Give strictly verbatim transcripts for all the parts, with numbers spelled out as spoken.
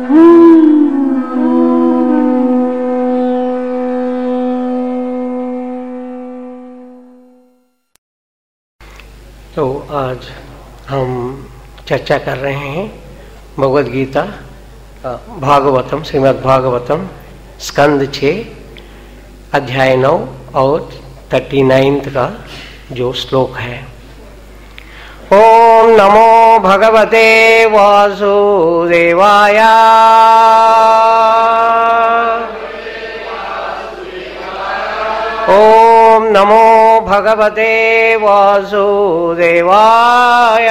तो आज हम चर्चा कर रहे हैं भगवद गीता भागवतम, श्रीमद् भागवतम स्कंद छः अध्याय नौ और थर्टी नाइन्थ का जो श्लोक है। ओम नमो भगवते वासुदेवाय। ओम नमो भगवते वासुदेवाय।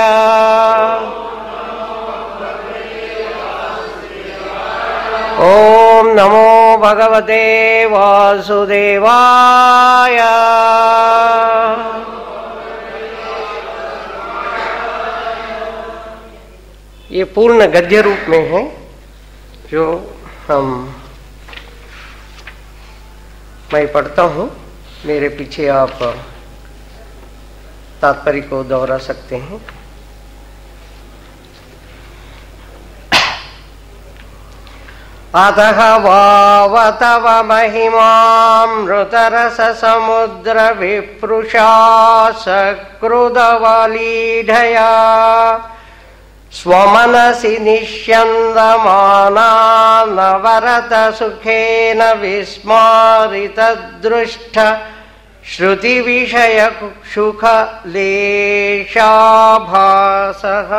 ओम नमो भगवते वासुदेवाय। ये पूर्ण गद्य रूप में है, जो हम मैं पढ़ता हूँ, मेरे पीछे आप तात्पर्य को दोहरा सकते हैं। अतः वावतव महिमामृतरस समुद्र विप्रुषा सकृदवलीढया स्वमनसि निष्यन्दमाना नवरत सुखेन विस्मारितदृष्ट श्रुति विषय सुखलेशाभासः।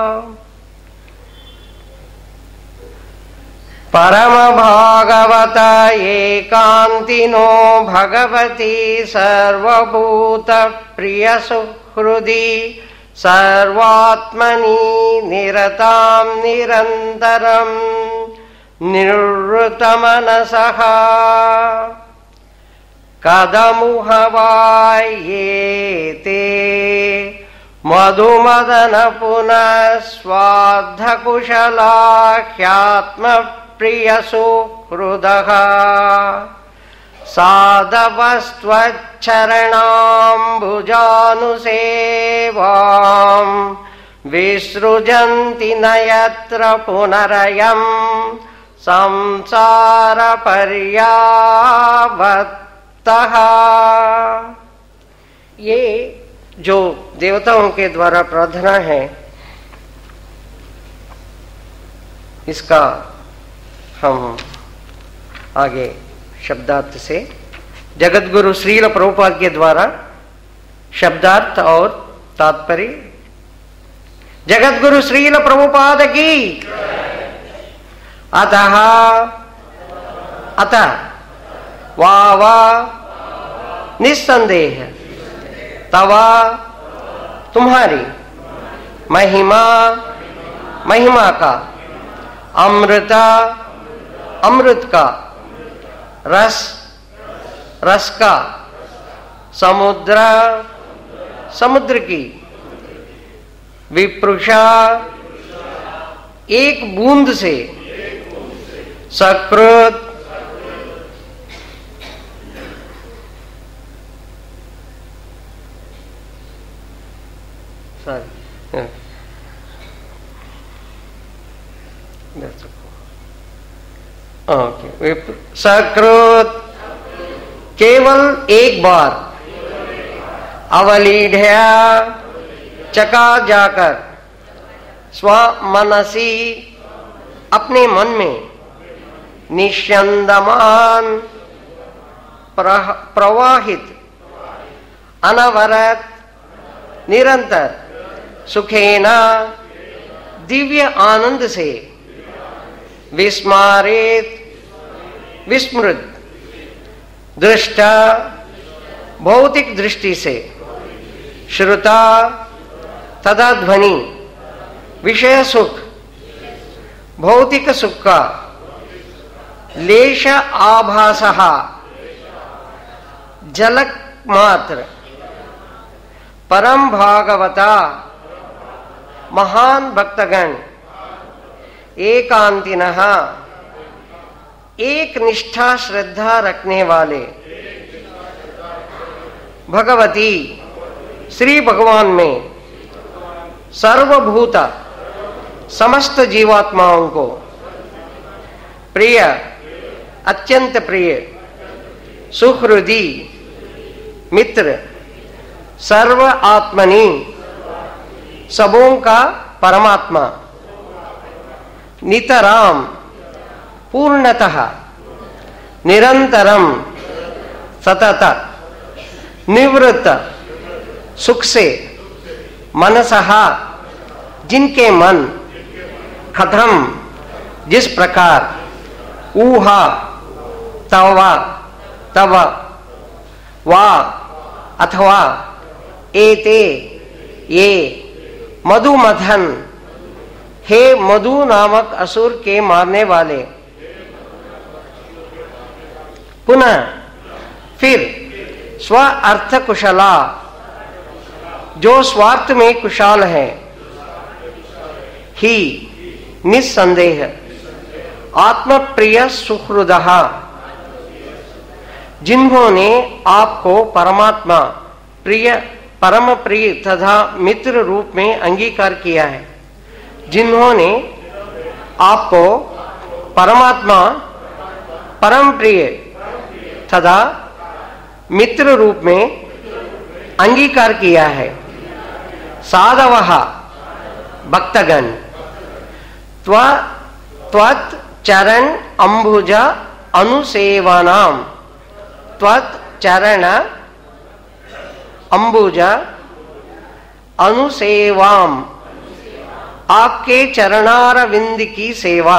परम भागवत एकान्तिनो भगवती सर्वभूत प्रिय सुहृदि सर्वात्मनि निरतां निरन्तरं निवृत्तमनसः कदमुहवायेते मधुमदन पुनः स्वार्धकुशला ह्यात्मप्रियसुहृदः साधवस्त्वच्चरणाम्बुजानुसेवां विसृजन्ति न यत्र पुनरयं संसारपर्यावर्तः। ये जो देवताओं के द्वारा प्रार्थना है, इसका हम आगे शब्दार्थ से जगतगुरु श्रील प्रभुपाद के द्वारा शब्दार्थ और तात्पर्य। जगतगुरु श्रील प्रभुपाद की। अतः अतः वा वा निस्संदेह तव तुम्हारी महिमा महिमा का अमृता अमृत का रस रस का समुद्र समुद्र की विप्रुषा एक बूंद से सकृत ओके सकृत केवल एक बार अवलीढ़या चका जाकर स्वमनसी अपने मन में निष्यंदमान प्रवाहित अनवरत निरंतर सुखेना दिव्य आनंद से विस्मारित विस्मृत दृष्टा भौतिक दृष्टि से श्रुता तथा ध्वनि विषय सुख भौतिक सुख का लेश आभासः झलक मात्र परम भागवता महान भक्तगण एकांतिनः एक निष्ठा श्रद्धा रखने वाले भगवती श्री भगवान में सर्वभूत समस्त जीवात्माओं को प्रिय, अत्यंत प्रिय, सुहृदी, मित्र, सर्व आत्मनि, सबों का परमात्मा, नितराम, पूर्णतः, निरंतरम, सतत, निवृत्त, सुख से, मनसः, जिनके मन, कथम, जिस प्रकार, ऊहा, तव, तव, वा, अथवा, एते, ये, मधुमथन, हे मधु नामक असुर के मारने वाले, पुनः फिर स्व अर्थ कुशला, जो स्वार्थ में कुशल है, ही निस्संदेह आत्मप्रिय सुहृदः, जिन्होंने आपको परमात्मा प्रिय, परम प्रिय तथा मित्र रूप में अंगीकार किया है, जिन्होंने आपको परमात्मा परम प्रिय तथा मित्र रूप में अंगीकार किया है, साधवः भक्तगण, त्व त्वत् चरण अंबुज अनुसेवनाम, त्वत् चरण अंबुज अनुसेवाम, आपके चरणारविंद की सेवा,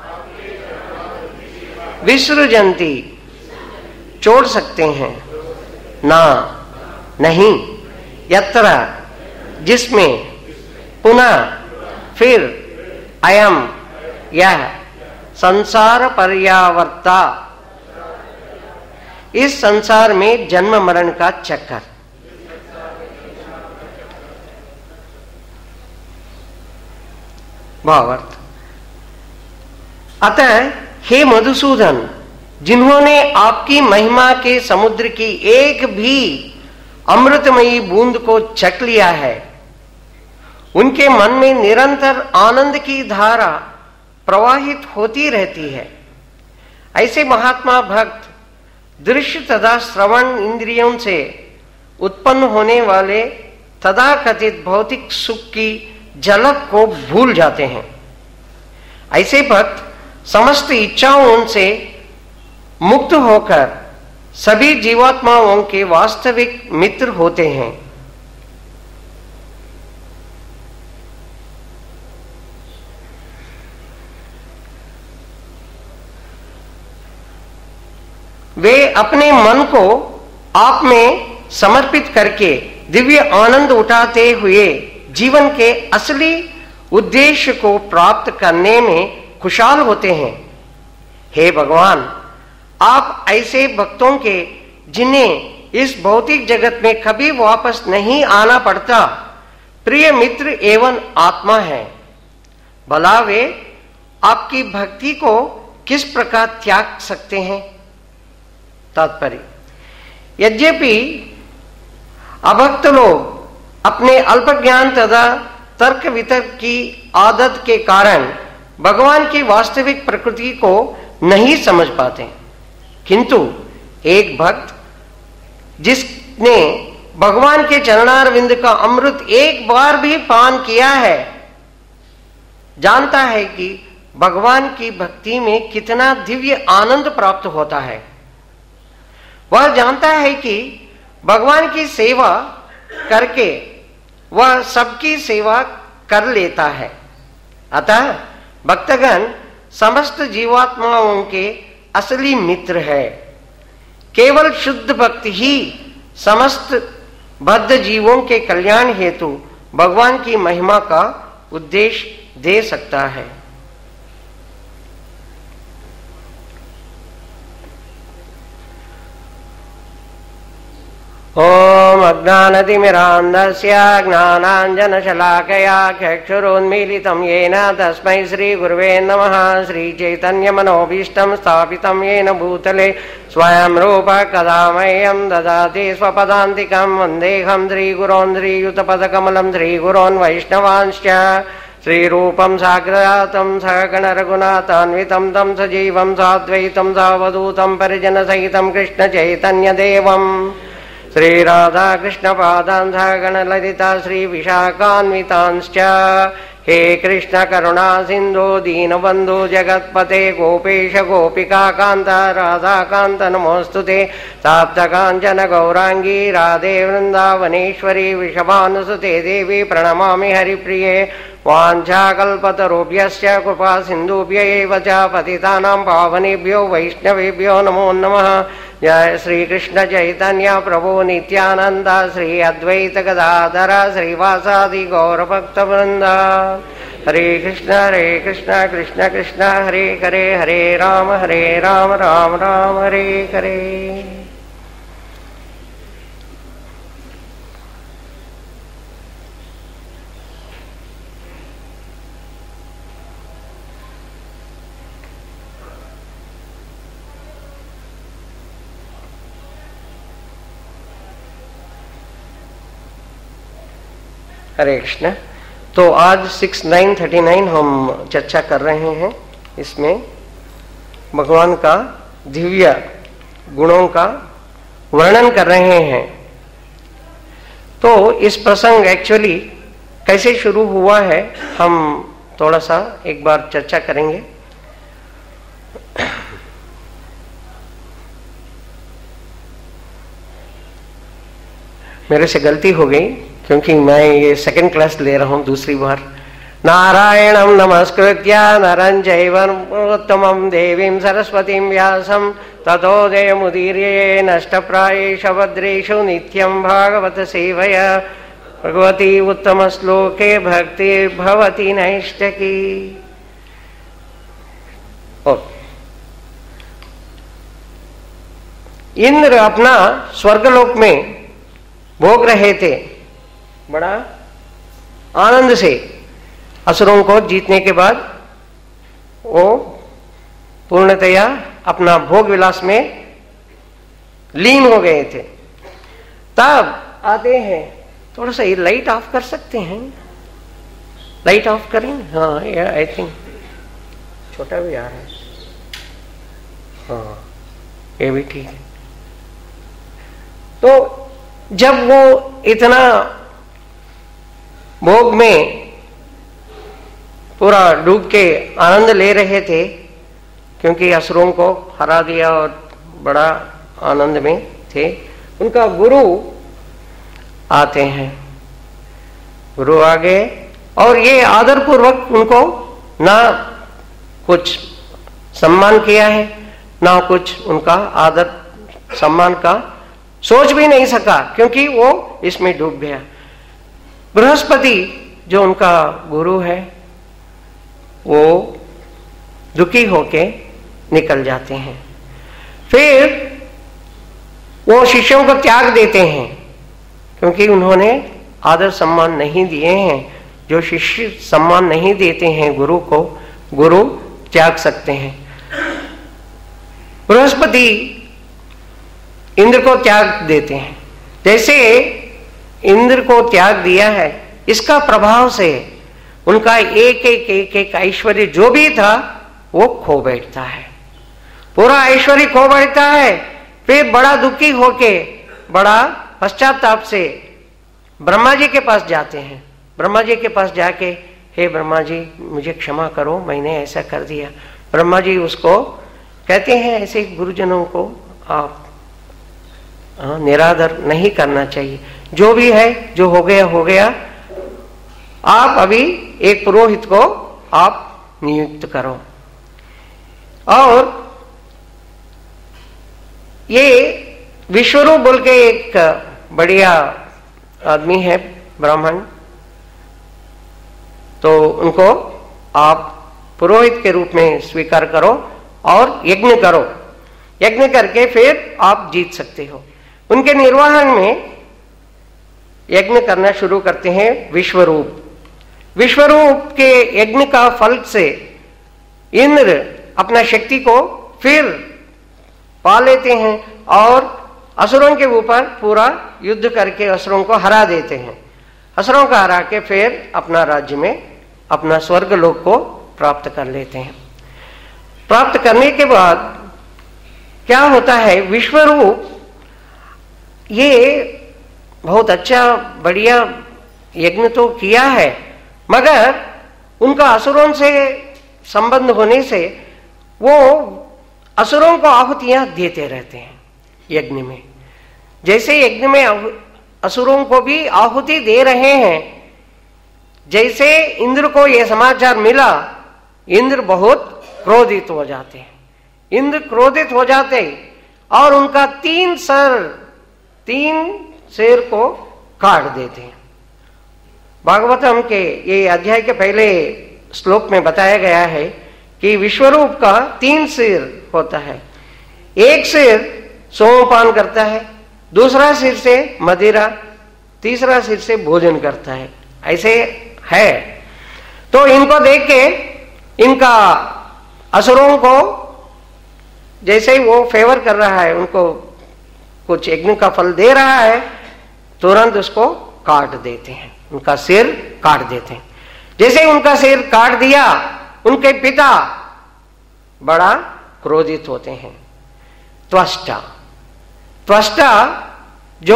विसृजंती, छोड़ सकते हैं, ना, नहीं, यत्र, जिसमें, पुनः, फिर, अयम, यह, संसार पर्यावर्ता, इस संसार में जन्म मरण का चक्कर। भावार्थ, अतः हे मधुसूदन, जिन्होंने आपकी महिमा के समुद्र की एक भी अमृतमयी बूंद को चख लिया है, उनके मन में निरंतर आनंद की धारा प्रवाहित होती रहती है। ऐसे महात्मा भक्त दृश्य तथा श्रवण इंद्रियों से उत्पन्न होने वाले तथाकथित भौतिक सुख की झलक को भूल जाते हैं। ऐसे भक्त समस्त इच्छाओं से मुक्त होकर सभी जीवात्माओं के वास्तविक मित्र होते हैं। वे अपने मन को आप में समर्पित करके दिव्य आनंद उठाते हुए जीवन के असली उद्देश्य को प्राप्त करने में खुशहाल होते हैं। हे भगवान, आप ऐसे भक्तों के, जिन्हें इस भौतिक जगत में कभी वापस नहीं आना पड़ता, प्रिय मित्र एवं आत्मा है। भला वे आपकी भक्ति को किस प्रकार त्याग सकते हैं? तात्पर्य, यद्यपि अभक्त लोग अपने अल्प ज्ञान तथा तर्क वितर्क की आदत के कारण भगवान की वास्तविक प्रकृति को नहीं समझ पाते, किंतु एक भक्त जिसने भगवान के चरणारविंद का अमृत एक बार भी पान किया है, जानता है कि भगवान की भक्ति में कितना दिव्य आनंद प्राप्त होता है। वह जानता है कि भगवान की सेवा करके वह सबकी सेवा कर लेता है। अतः भक्तगण समस्त जीवात्माओं के असली मित्र है। केवल शुद्ध भक्त ही समस्त बद्ध जीवों के कल्याण हेतु भगवान की महिमा का उद्देश्य दे सकता है। ओम अज्ञानतिमिरान्धस्य ज्ञानाञ्जनशलाकया चक्षुरुन्मीलितं येन तस्मै श्रीगुरुवे नमः। श्रीचैतन्यमनोभीष्टं स्थापितं येन भूतले स्वयं रूप कदा मह्यं ददाति स्वपदान्तिकं। वन्देऽहं श्रीगुरोन् श्रीयुतपदकमलं श्रीगुरोन् वैष्णवांश्च श्रीरूपं साग्रजातं सहगण रघुनाथान्वितं तं सजीवं साद्वैतं सावधूतं परिजनसहितं कृष्ण चैतन्य देवं श्री राधा कृष्ण पादान् सहगण ललिता श्री विशाखान्वितांश्च हे कृष्ण करुणा सिंधु दीनबंधु जगत्पते गोपेश गोपिका कांत राधा कांत नमोस्तुते ताप्त कांचन गौरांगी राधे वृंदावनेश्वरी वृषभानुसुते देवी प्रणमामि हरिप्रिये वाञ्छाकल्पतरुभ्यश्च कृपा सिन्धुभ्य एव च पतितानां पावनेभ्यो वैष्णवेभ्यो नमो नमः। जय श्री कृष्ण चैतन्य प्रभु नित्यानंद श्री अद्वैत गदाधर श्रीवासादि गौरभक्तवृंद। हरे कृष्ण हरे कृष्ण कृष्ण कृष्ण हरे हरे हरे राम हरे राम राम राम हरे हरे। हरे कृष्ण। तो आज सिक्स नाइन थर्टी नाइन हम चर्चा कर रहे हैं। इसमें भगवान का दिव्य गुणों का वर्णन कर रहे हैं। तो इस प्रसंग एक्चुअली कैसे शुरू हुआ है हम थोड़ा सा एक बार चर्चा करेंगे। मेरे से गलती हो गई क्योंकि मैं ये सेकंड क्लास ले रहा हूं दूसरी बार। नारायणं नमस्कृत्य नरं चैव नरोत्तमं देवीं सरस्वतीं व्यासं ततो जयमुदीर्ये नष्टप्रायेषु भद्रेषु नित्यं भागवत सेवया भगवती उत्तम श्लोके भक्ति भवति नैष्ठकी। इंद्र अपना स्वर्गलोक में भोग रहे थे बड़ा आनंद से। असुरों को जीतने के बाद वो पूर्णतया अपना भोग विलास में लीन हो गए थे। तब आते हैं, थोड़ा सा ये लाइट ऑफ कर सकते हैं? लाइट ऑफ करें? हाँ, ये आई थिंक छोटा भी आ रहा है। हाँ, ये भी ठीक है। तो जब वो इतना भोग में पूरा डूब के आनंद ले रहे थे क्योंकि असुरों को हरा दिया और बड़ा आनंद में थे, उनका गुरु आते हैं। गुरु आ गए और ये आदरपूर्वक उनको ना कुछ सम्मान किया है ना कुछ उनका आदर सम्मान का सोच भी नहीं सका क्योंकि वो इसमें डूब गया। बृहस्पति जो उनका गुरु है वो दुखी होके निकल जाते हैं। फिर वो शिष्यों को त्याग देते हैं क्योंकि उन्होंने आदर सम्मान नहीं दिए हैं। जो शिष्य सम्मान नहीं देते हैं गुरु को, गुरु त्याग सकते हैं। बृहस्पति इंद्र को त्याग देते हैं। जैसे इंद्र को त्याग दिया है, इसका प्रभाव से उनका एक एक एक एक ऐश्वर्य जो भी था वो खो बैठता है। पूरा ऐश्वर्य खो बैठता है। फिर बड़ा दुखी होके बड़ा पश्चाताप से ब्रह्मा जी के पास जाते हैं। ब्रह्मा जी के पास जाके, हे ब्रह्मा जी मुझे क्षमा करो, मैंने ऐसा कर दिया। ब्रह्मा जी उसको कहते हैं ऐसे गुरुजनों को आप निरादर नहीं करना चाहिए। जो भी है, जो हो गया हो गया। आप अभी एक पुरोहित को आप नियुक्त करो। और ये विश्वरूप बोल के एक बढ़िया आदमी है ब्राह्मण, तो उनको आप पुरोहित के रूप में स्वीकार करो और यज्ञ करो। यज्ञ करके फिर आप जीत सकते हो। उनके निर्वहन में यज्ञ करना शुरू करते हैं विश्वरूप। विश्वरूप के यज्ञ का फल से इंद्र अपना शक्ति को फिर पा लेते हैं और असुरों के ऊपर पूरा युद्ध करके असुरों को हरा देते हैं। असुरों को हरा के फिर अपना राज्य में अपना स्वर्ग लोक को प्राप्त कर लेते हैं। प्राप्त करने के बाद क्या होता है, विश्वरूप ये बहुत अच्छा बढ़िया यज्ञ तो किया है, मगर उनका असुरों से संबंध होने से वो असुरों को आहुतियां देते रहते हैं यज्ञ में। जैसे यज्ञ में असुरों को भी आहुति दे रहे हैं, जैसे इंद्र को यह समाचार मिला, इंद्र बहुत क्रोधित हो जाते हैं। इंद्र क्रोधित हो जाते और उनका तीन सर तीन शेर को काट देते हैं। भागवतम के ये अध्याय के पहले श्लोक में बताया गया है कि विश्वरूप का तीन सिर होता है। एक सिर सोमपान करता है, दूसरा सिर से मदिरा, तीसरा सिर से भोजन करता है, ऐसे है। तो इनको देख के इनका असुरों को जैसे ही वो फेवर कर रहा है, उनको कुछ यज्ञ का फल दे रहा है, तुरंत उसको काट देते हैं, उनका सिर काट देते हैं। जैसे उनका सिर काट दिया, उनके पिता बड़ा क्रोधित होते हैं। त्वष्टा त्वष्टा जो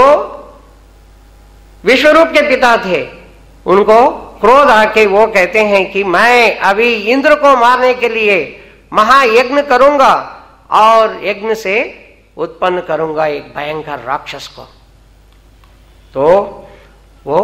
विश्वरूप के पिता थे, उनको क्रोध आके वो कहते हैं कि मैं अभी इंद्र को मारने के लिए महायज्ञ करूंगा और यज्ञ से उत्पन्न करूंगा एक भयंकर राक्षस को। तो वो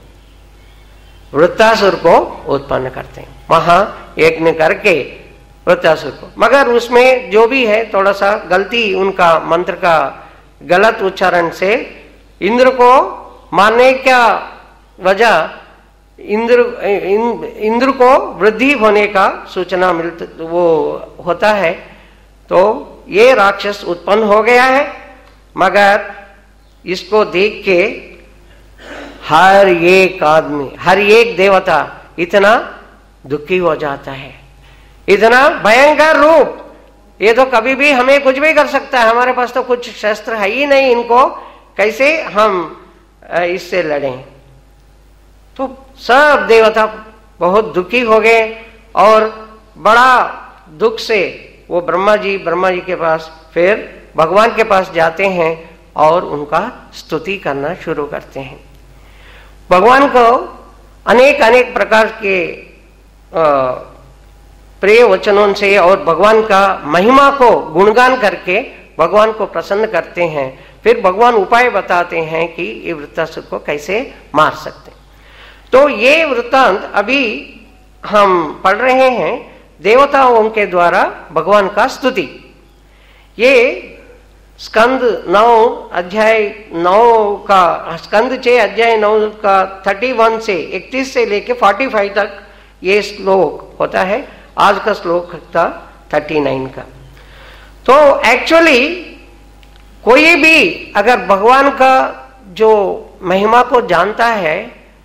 वृत्तासुर को उत्पन्न करते हैं, महायज्ञ करके वृत्तासुर को। मगर उसमें जो भी है थोड़ा सा गलती, उनका मंत्र का गलत उच्चारण से इंद्र को मारने का वजह इंद्र इंद्र को वृद्धि होने का सूचना मिलता वो होता है। तो ये राक्षस उत्पन्न हो गया है, मगर इसको देख के हर एक आदमी, हर एक देवता इतना दुखी हो जाता है। इतना भयंकर रूप, ये तो कभी भी हमें कुछ भी कर सकता है, हमारे पास तो कुछ शस्त्र है ही नहीं, इनको कैसे हम इससे लड़ें। तो सब देवता बहुत दुखी हो गए और बड़ा दुख से वो ब्रह्मा जी ब्रह्मा जी के पास, फिर भगवान के पास जाते हैं और उनका स्तुति करना शुरू करते हैं। भगवान को अनेक अनेक प्रकार के प्रिय वचनों से और भगवान का महिमा को गुणगान करके भगवान को प्रसन्न करते हैं। फिर भगवान उपाय बताते हैं कि ये वृत्तासुर को कैसे मार सकते हैं। तो ये वृत्तांत अभी हम पढ़ रहे हैं देवताओं के द्वारा भगवान का स्तुति। ये स्कंद नौ अध्याय नौ का स्कंद छह अध्याय नौ का थर्टी वन से इकतीस से लेके फोर्टी फाइव तक ये श्लोक होता है। आज का श्लोक था थर्टी नाइन का। तो एक्चुअली कोई भी अगर भगवान का जो महिमा को जानता है,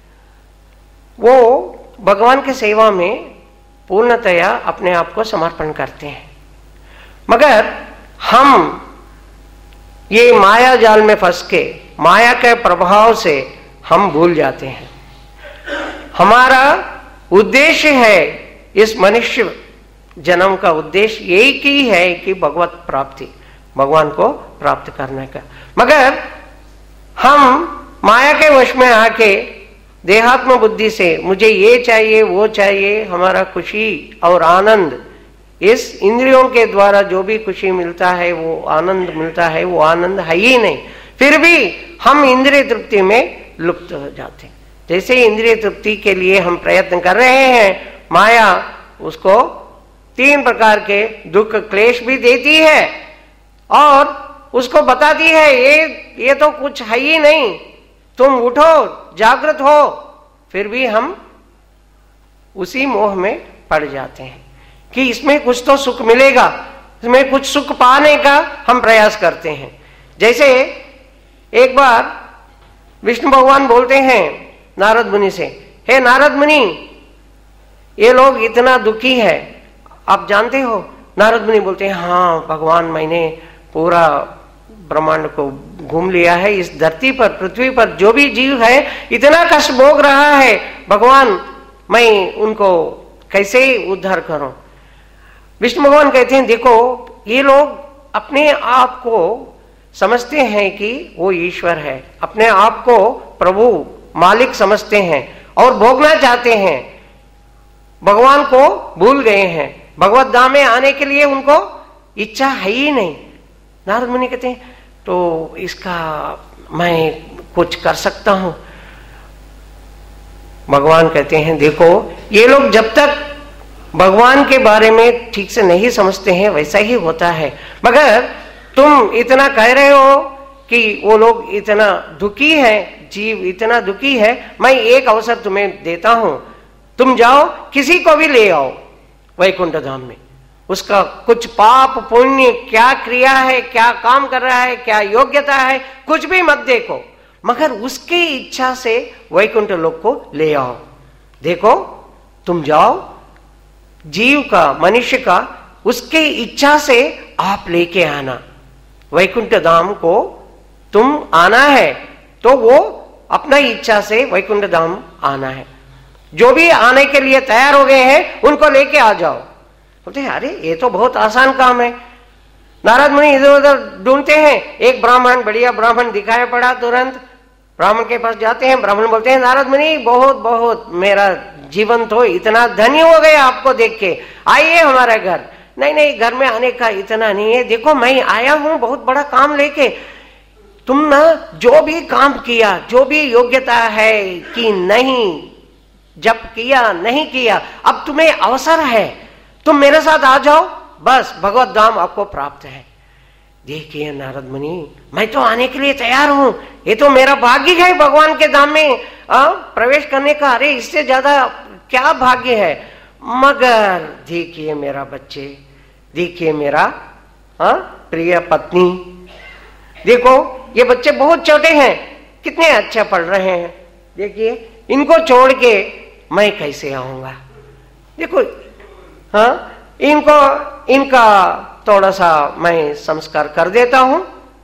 वो भगवान के सेवा में पूर्णतया अपने आप को समर्पण करते हैं। मगर हम ये माया जाल में फंस के, माया के प्रभाव से हम भूल जाते हैं। हमारा उद्देश्य है, इस मनुष्य जन्म का उद्देश्य यही की है कि भगवत प्राप्ति, भगवान को प्राप्त करने का। मगर हम माया के वश में आके देहात्म बुद्धि से मुझे ये चाहिए वो चाहिए, हमारा खुशी और आनंद, इस इंद्रियों के द्वारा जो भी खुशी मिलता है, वो आनंद मिलता है, वो आनंद है ही नहीं। फिर भी हम इंद्रिय तृप्ति में लुप्त हो जाते हैं। जैसे इंद्रिय तृप्ति के लिए हम प्रयत्न कर रहे हैं, माया उसको तीन प्रकार के दुख क्लेश भी देती है और उसको बताती है ये ये तो कुछ है ही नहीं, तुम उठो, जागृत हो। फिर भी हम उसी मोह में पड़ जाते हैं कि इसमें कुछ तो सुख मिलेगा, इसमें कुछ सुख पाने का हम प्रयास करते हैं। जैसे एक बार विष्णु भगवान बोलते हैं नारद मुनि से, हे नारद मुनि, ये लोग इतना दुखी है, आप जानते हो? नारद मुनि बोलते हैं, हाँ भगवान, मैंने पूरा ब्रह्मांड को घूम लिया है। इस धरती पर, पृथ्वी पर जो भी जीव है इतना कष्ट भोग रहा है, भगवान मैं उनको कैसे उद्धार करूं? विष्णु भगवान कहते हैं देखो, ये लोग अपने आप को समझते हैं कि वो ईश्वर है, अपने आप को प्रभु मालिक समझते हैं और भोगना चाहते हैं, भगवान को भूल गए हैं। भगवत धाम में आने के लिए उनको इच्छा है ही नहीं। नारद मुनि कहते हैं तो इसका मैं कुछ कर सकता हूं? भगवान कहते हैं देखो, ये लोग जब तक भगवान के बारे में ठीक से नहीं समझते हैं वैसा ही होता है। मगर तुम इतना कह रहे हो कि वो लोग इतना दुखी है, जीव इतना दुखी है, मैं एक अवसर तुम्हें देता हूं, तुम जाओ किसी को भी ले आओ वैकुंठ धाम में, उसका कुछ पाप पुण्य क्या क्रिया है, क्या काम कर रहा है, क्या योग्यता है, कुछ भी मत देखो, मगर उसकी इच्छा से वैकुंठ लोक को ले आओ। देखो तुम जाओ, जीव का, मनुष्य का, उसके इच्छा से आप लेके आना वैकुंठ धाम को। तुम आना है तो वो अपना इच्छा से वैकुंठ धाम आना है। जो भी आने के लिए तैयार हो गए हैं उनको लेके आ जाओ। बोलते हैं अरे ये तो बहुत आसान काम है। नारद मुनि इधर उधर ढूंढते हैं, एक ब्राह्मण, बढ़िया ब्राह्मण दिखाया पड़ा, तुरंत ब्राह्मण के पास जाते हैं। ब्राह्मण बोलते हैं नारद मुनि बहुत बहुत मेरा जीवन तो इतना धन्य हो गया आपको देख के, आइए हमारे घर। नहीं नहीं, घर में आने का इतना नहीं है, देखो मैं आया हूं बहुत बड़ा काम लेके। तुम ना जो भी काम किया, जो भी योग्यता है कि नहीं, जब किया नहीं किया, अब तुम्हें अवसर है, तुम मेरे साथ आ जाओ, बस भगवत धाम आपको प्राप्त है। देखिए नारद मुनि, मैं तो आने के लिए तैयार हूं, ये तो मेरा भाग्य है भगवान के धाम में आ, प्रवेश करने का। अरे इससे ज्यादा क्या भाग्य है। मगर देखिए मेरा बच्चे, देखिए मेरा आ, प्रिय पत्नी, देखो ये बच्चे बहुत छोटे हैं, कितने अच्छा पढ़ रहे हैं, देखिए इनको छोड़ के मैं कैसे आऊंगा। देखो हाँ, इनको इनका थोड़ा सा मैं संस्कार कर देता हूं,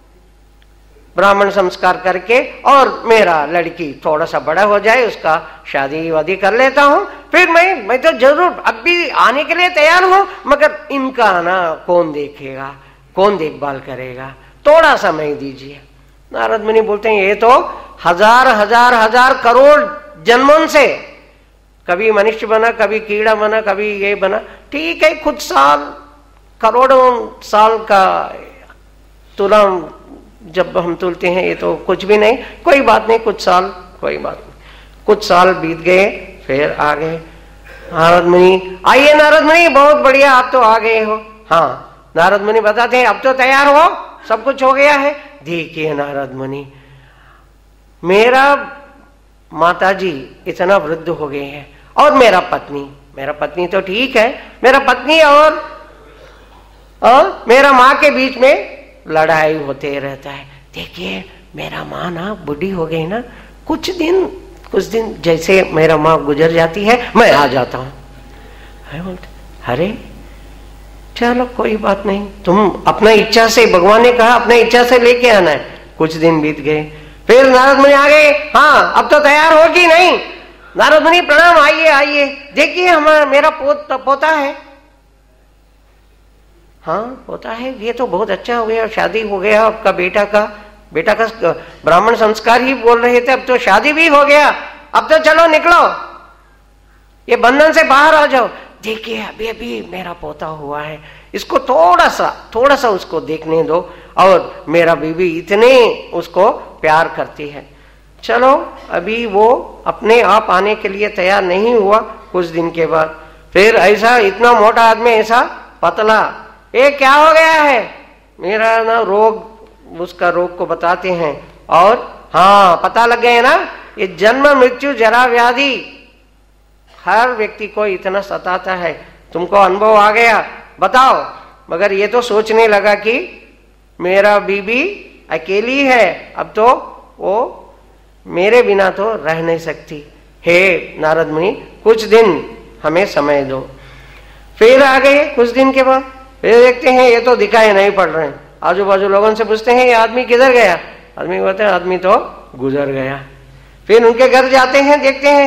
ब्राह्मण संस्कार करके, और मेरा लड़की थोड़ा सा बड़ा हो जाए, उसका शादी वादी कर लेता हूं, फिर मैं मैं तो जरूर अब भी आने के लिए तैयार हूं, मगर इनका ना कौन देखेगा, कौन देखभाल करेगा, थोड़ा समय दीजिए। नारद मुनि बोलते हैं ये तो हजार हजार हजार करोड़ जन्मों से, कभी मनुष्य बना, कभी कीड़ा बना, कभी ये बना, ठीक है कुछ साल, करोड़ों साल का तुला जब हम तुलते हैं, ये तो कुछ भी नहीं, कोई बात नहीं, कुछ साल कोई बात नहीं। कुछ साल बीत गए, फिर आ गए नारद मुनि, आइए नारद मुनि बहुत बढ़िया आप तो आ गए हो। हाँ, नारद मुनि बताते हैं अब तो तैयार हो, सब कुछ हो गया है। देखिए नारद मुनि, मेरा माताजी इतना वृद्ध हो गए हैं, और मेरा पत्नी, मेरा पत्नी तो ठीक है, मेरा पत्नी और आ, मेरा माँ के बीच में लड़ाई होते रहता है। देखिए मेरा माँ ना बूढ़ी हो गई ना, कुछ दिन कुछ दिन जैसे मेरा माँ गुजर जाती है मैं आ जाता हूँ। अरे चलो कोई बात नहीं, तुम अपना इच्छा से, भगवान ने कहा अपना इच्छा से लेके आना है। कुछ दिन बीत गए, फिर नारद मुनि आ गए, हाँ अब तो तैयार हो कि नहीं। नारद मुनि प्रणाम, आइए आइए, देखिए हमारा मेरा पोत पोता है। हाँ पोता है, ये तो बहुत अच्छा हो गया, शादी हो गया आपका बेटा का, बेटा का ब्राह्मण संस्कार ही बोल रहे थे, अब तो शादी भी हो गया, अब तो चलो निकलो, ये बंधन से बाहर आ जाओ। देखिए अभी अभी मेरा पोता हुआ है, इसको थोड़ा सा थोड़ा सा उसको देखने दो, और मेरा बीवी इतने उसको प्यार करती है। चलो अभी वो अपने आप आने के लिए तैयार नहीं हुआ। कुछ दिन के बाद फिर ऐसा इतना मोटा आदमी, ऐसा पतला, ये क्या हो गया है, मेरा ना रोग, उसका रोग को बताते हैं, और हाँ पता लग गया ना, ये जन्म मृत्यु जरा व्याधि हर व्यक्ति को इतना सताता है, तुमको अनुभव आ गया, बताओ। मगर ये तो सोचने लगा कि मेरा बीबी अकेली है, अब तो वो मेरे बिना तो रह नहीं सकती। हे नारद मुनि कुछ दिन हमें समय दो। फिर आ गए कुछ दिन के बाद, फिर देखते हैं ये तो दिखाई नहीं पड़ रहे हैं। आजू बाजू लोगों से पूछते हैं ये आदमी किधर गया, आदमी कहते हैं आदमी तो गुजर गया। फिर उनके घर जाते हैं, देखते हैं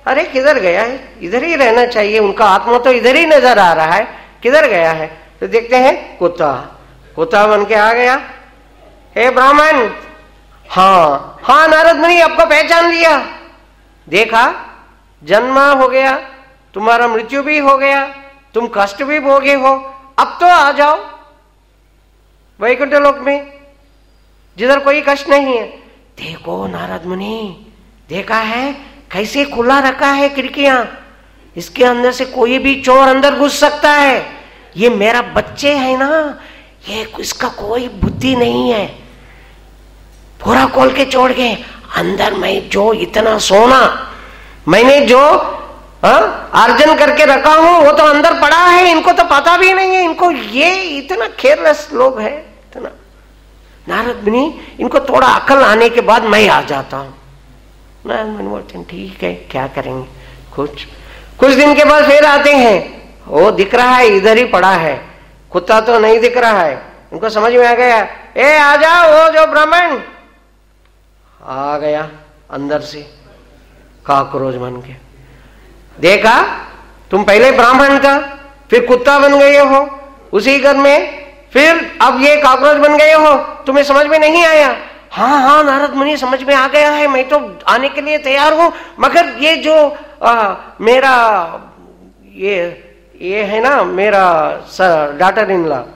अरे किधर गया है, इधर ही रहना चाहिए, उनका आत्मा तो इधर ही नजर आ रहा है, किधर गया है? तो देखते हैं कुत्ता, कुत्ता बन के आ गया। हे ब्राह्मण, हाँ हाँ नारद मुनि आपको पहचान लिया, देखा जन्म हो गया, तुम्हारा मृत्यु भी हो गया, तुम कष्ट भी भोगे हो, अब तो आ जाओ वैकुंठ लोक में जिधर कोई कष्ट नहीं है। देखो नारद मुनि, देखा है कैसे खुला रखा है खिड़कियां, इसके अंदर से कोई भी चोर अंदर घुस सकता है। ये मेरा बच्चे है ना, ये इसका कोई बुद्धि नहीं है, पूरा खोल के छोड़ गए अंदर। मैं जो इतना सोना मैंने जो अर्जन करके रखा हूं वो तो अंदर पड़ा है, इनको तो पता भी नहीं है, इनको ये इतना केयरलेस लोग है इतना। नारद मुनि, इनको थोड़ा अकल आने के बाद मैं आ जाता हूं। नारद मुनि बोलते हैं ठीक है, क्या करेंगे। कुछ कुछ दिन के बाद फिर आते हैं, वो दिख रहा है इधर ही पड़ा है, कुत्ता तो नहीं दिख रहा है। उनको समझ में आ गया, ए आ जाओ, वो जो ब्राह्मण आ गया अंदर से काकरोच बन के। देखा तुम पहले ब्राह्मण था, फिर कुत्ता बन गए हो उसी घर में, फिर अब ये काकरोच बन गए हो, तुम्हें समझ में नहीं आया? हाँ हाँ नारद मुनि समझ में आ गया है, मैं तो आने के लिए तैयार हूं, मगर ये जो आ, मेरा ये ये है ना मेरा डॉटर इन लॉ,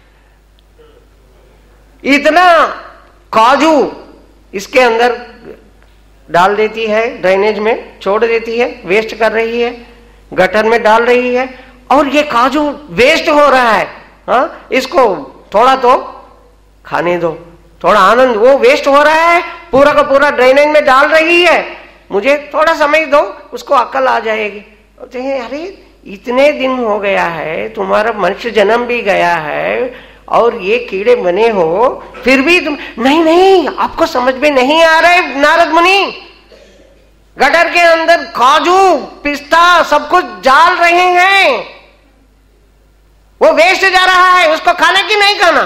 इतना काजू इसके अंदर डाल देती है, ड्रेनेज में छोड़ देती है, वेस्ट कर रही है, गटर में डाल रही है, और ये काजू वेस्ट हो रहा है। हाँ, इसको थोड़ा तो खाने दो, थोड़ा आनंद, वो वेस्ट हो रहा है, पूरा का पूरा ड्रेनेज में डाल रही है, मुझे थोड़ा समय दो, उसको अकल आ जाएगी। अरे इतने दिन हो गया है, तुम्हारा मनुष्य जन्म भी गया है और ये कीड़े बने हो, फिर भी तुम नहीं नहीं आपको समझ में नहीं आ रहा है नारद मुनि, गटर के अंदर काजू पिस्ता सब कुछ डाल रहे हैं, वो वेस्ट जा रहा है, उसको खाना कि नहीं खाना?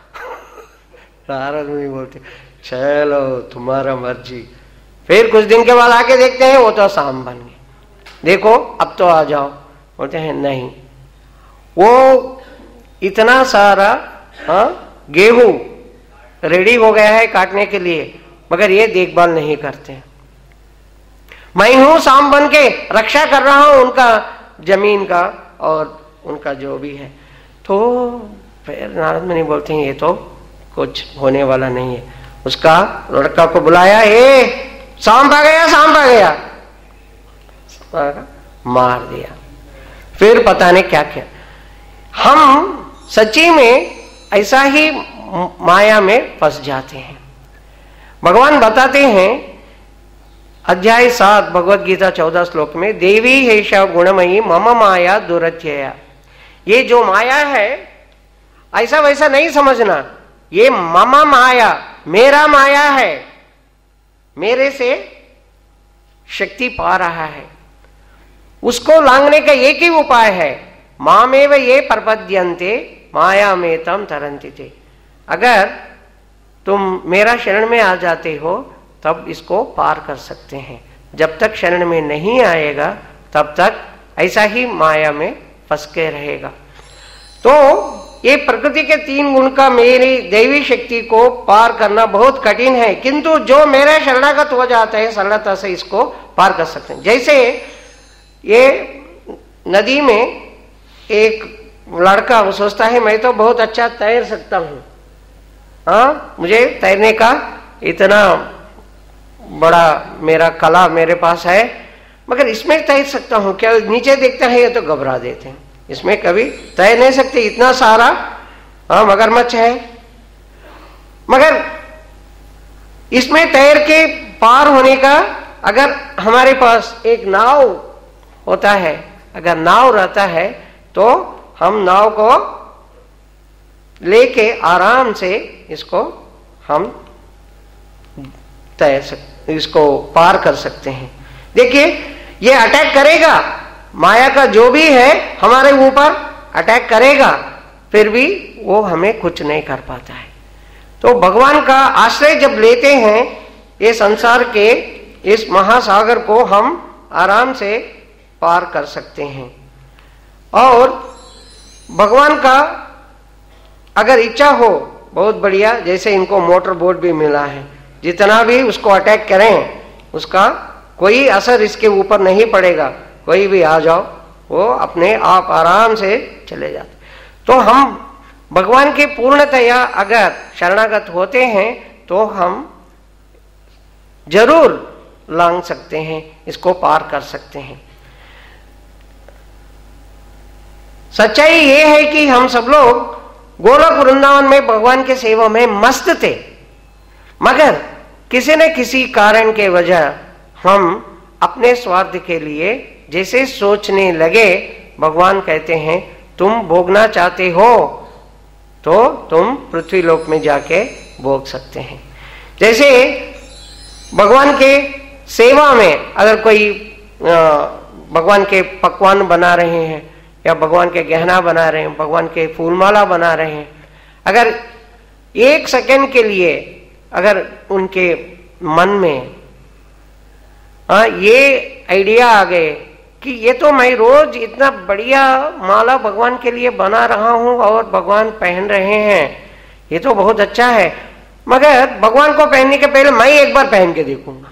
नारद मुनि बोलते चलो तुम्हारा मर्जी। फिर कुछ दिन के बाद आके देखते हैं वो तो शाम बन गए, देखो अब तो आ जाओ। बोलते हैं नहीं, वो इतना सारा हाँ गेहूं रेडी हो गया है काटने के लिए, मगर ये देखभाल नहीं करते। मैं हूं शाम बन के रक्षा कर रहा हूं उनका जमीन का और उनका जो भी है। तो फिर नारद मुनि बोलते हैं ये तो कुछ होने वाला नहीं है। उसका लड़का को बुलाया, ए सांप आ गया, सांप आ गया, मार दिया। फिर पता नहीं क्या क्या। हम सच्ची में ऐसा ही माया में फंस जाते हैं। भगवान बताते हैं अध्याय सात भगवत गीता चौदह श्लोक में, देवी हेषा गुणमयी मम माया दुरत्यया। ये जो माया है ऐसा वैसा नहीं समझना, ये मम माया, मेरा माया है, मेरे से शक्ति पा रहा है। उसको लांघने का एक ही उपाय है, मामेव ये प्रपद्यन्ते माया में तम तरन्ति ते। अगर तुम मेरा शरण में आ जाते हो तब इसको पार कर सकते हैं, जब तक शरण में नहीं आएगा तब तक ऐसा ही माया में फंस के रहेगा। तो ये प्रकृति के तीन गुण का मेरी दैवी शक्ति को पार करना बहुत कठिन है, किंतु जो मेरे शरणागत हो जाते हैं सरलता से इसको पार कर सकते हैं। जैसे ये नदी में एक लड़का वो सोचता है मैं तो बहुत अच्छा तैर सकता हूँ, हाँ मुझे तैरने का इतना बड़ा मेरा कला मेरे पास है, मगर इसमें तैर सकता हूँ क्या? नीचे देखते हैं ये तो घबरा देते हैं, इसमें कभी तैर नहीं सकते, इतना सारा हाँ मगरमच्छ है। मगर इसमें तैर के पार होने का अगर हमारे पास एक नाव होता है, अगर नाव रहता है तो हम नाव को लेके आराम से इसको हम तैर सकते, इसको पार कर सकते हैं। देखिए ये अटैक करेगा, माया का जो भी है हमारे ऊपर अटैक करेगा, फिर भी वो हमें कुछ नहीं कर पाता है। तो भगवान का आश्रय जब लेते हैं, ये संसार के इस महासागर को हम आराम से पार कर सकते हैं। और भगवान का अगर इच्छा हो, बहुत बढ़िया, जैसे इनको मोटर बोट भी मिला है, जितना भी उसको अटैक करें उसका कोई असर इसके ऊपर नहीं पड़ेगा, कोई भी आ जाओ वो अपने आप आराम से चले जाते। तो हम भगवान के पूर्णतया अगर शरणागत होते हैं तो हम जरूर लांग सकते हैं, इसको पार कर सकते हैं। सच्चाई ये है कि हम सब लोग गोलोक वृंदावन में भगवान के सेवा में मस्त थे, मगर किसी न किसी कारण के वजह हम अपने स्वार्थ के लिए जैसे सोचने लगे, भगवान कहते हैं तुम भोगना चाहते हो तो तुम पृथ्वी लोक में जाके भोग सकते हैं। जैसे भगवान के सेवा में अगर कोई भगवान के पकवान बना रहे हैं या भगवान के गहना बना रहे हैं, भगवान के फूलमाला बना रहे हैं, अगर एक सेकंड के लिए अगर उनके मन में आ, ये आइडिया आ गए कि ये तो मैं रोज इतना बढ़िया माला भगवान के लिए बना रहा हूं और भगवान पहन रहे हैं, ये तो बहुत अच्छा है, मगर भगवान को पहनने के पहले मैं एक बार पहन के देखूंगा।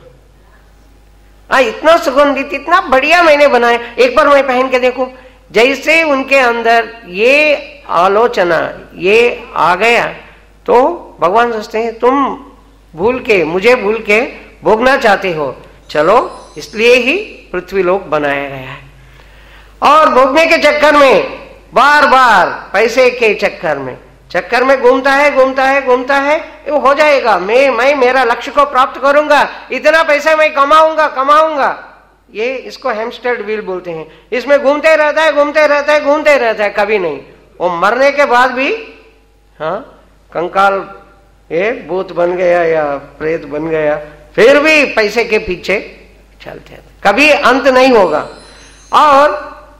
आ, इतना सुगंधित, इतना बढ़िया मैंने बनाया, एक बार मैं पहन के देखूं। जैसे उनके अंदर ये आलोचना ये आ गया तो भगवान सोचते हैं तुम भूल के, मुझे भूल के भोगना चाहते हो, चलो इसलिए ही पृथ्वी लोक बनाया गया है। और भोगने के चक्कर में, बार बार पैसे के चक्कर में चक्कर में घूमता है घूमता है घूमता है, वो हो जाएगा, मैं मैं मेरा लक्ष्य को प्राप्त करूंगा, इतना पैसा मैं कमाऊंगा कमाऊंगा ये इसको हैमस्टर व्हील बोलते हैं। इसमें घूमते रहता है घूमते रहता है घूमते रहता है, कभी नहीं। वो मरने के बाद भी हाँ कंकाल ये भूत बन गया या प्रेत बन गया, फिर भी पैसे के पीछे चलते हैं, कभी अंत नहीं होगा। और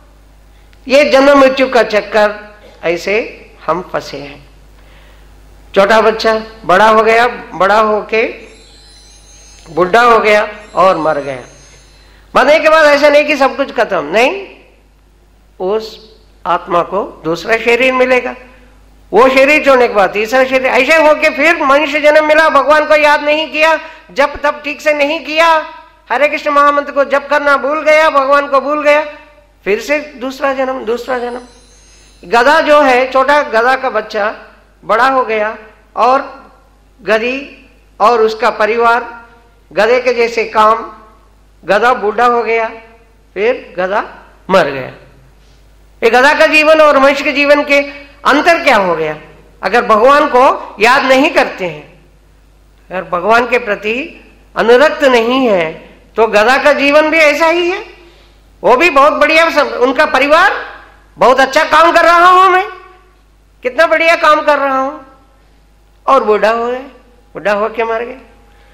ये जन्म मृत्यु का चक्कर, ऐसे हम फंसे हैं। छोटा बच्चा बड़ा हो गया, बड़ा होके बुढ़ा हो गया और मर गया। मरने के बाद ऐसा नहीं कि सब कुछ खत्म, नहीं, उस आत्मा को दूसरा शरीर मिलेगा, वो शरीर छोड़ने के बाद तीसरा शरीर, ऐसे होके फिर मनुष्य जन्म मिला, भगवान को याद नहीं किया, जब तब ठीक से नहीं किया, हरे कृष्ण महामंत्र को जप करना भूल गया, भगवान को भूल गया, फिर से दूसरा जन्म दूसरा जन्म। गधा जो है, छोटा गधा का बच्चा बड़ा हो गया और गधी और उसका परिवार, गधे के जैसे काम, गधा बूढ़ा हो गया, फिर गधा मर गया। ये गधा का जीवन और मनुष्य के जीवन के अंतर क्या हो गया? अगर भगवान को याद नहीं करते हैं, अगर भगवान के प्रति अनुरक्त नहीं है, तो गधा का जीवन भी ऐसा ही है। वो भी बहुत बढ़िया, उनका परिवार बहुत अच्छा काम कर रहा हूं मैं, कितना बढ़िया काम कर रहा हूं, और बूढ़ा हो गए, बूढ़ा होके मर गए।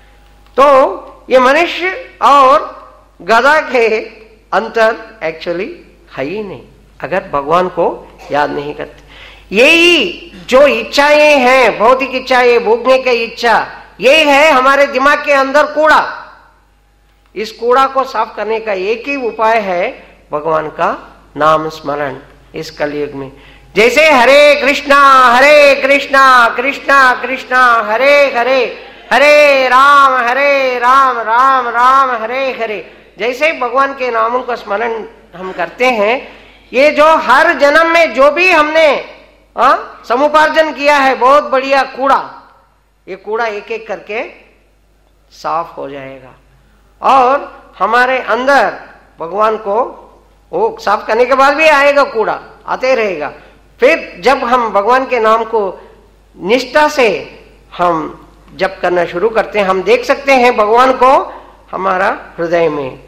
तो ये मनुष्य और गधा के अंतर एक्चुअली है ही नहीं, अगर भगवान को याद नहीं करते। यही जो इच्छाएं हैं, भौतिक इच्छाएं, भोगने की इच्छा, यही है हमारे दिमाग के अंदर कूड़ा। इस कूड़ा को साफ करने का एक ही उपाय है भगवान का नाम स्मरण इस कलयुग में। जैसे हरे कृष्णा हरे कृष्णा कृष्णा कृष्णा हरे हरे, हरे राम हरे राम राम राम हरे हरे, जैसे भगवान के नामों का स्मरण हम करते हैं, ये जो हर जन्म में जो भी हमने हाँ समुपार्जन किया है, बहुत बढ़िया कूड़ा, ये कूड़ा एक एक करके साफ हो जाएगा और हमारे अंदर भगवान को वो साफ करने के बाद भी आएगा, कूड़ा आते रहेगा। फिर जब हम भगवान के नाम को निष्ठा से हम जप करना शुरू करते हैं, हम देख सकते हैं भगवान को हमारा हृदय में।